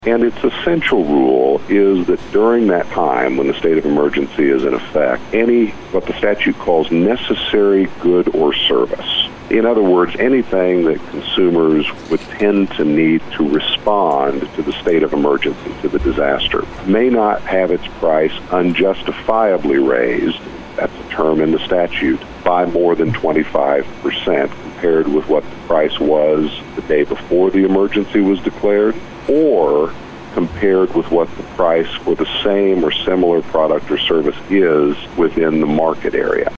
And its essential rule is that during that time, when the state of emergency is in effect, any what the statute calls necessary good or service, in other words, anything that consumers would tend to need to respond to the state of emergency, to the disaster, may not have its price unjustifiably raised, that's a term in the statute, by more than 25% compared with what the price was the day before the emergency was declared, or compared with what the price for the same or similar product or service is within the market area.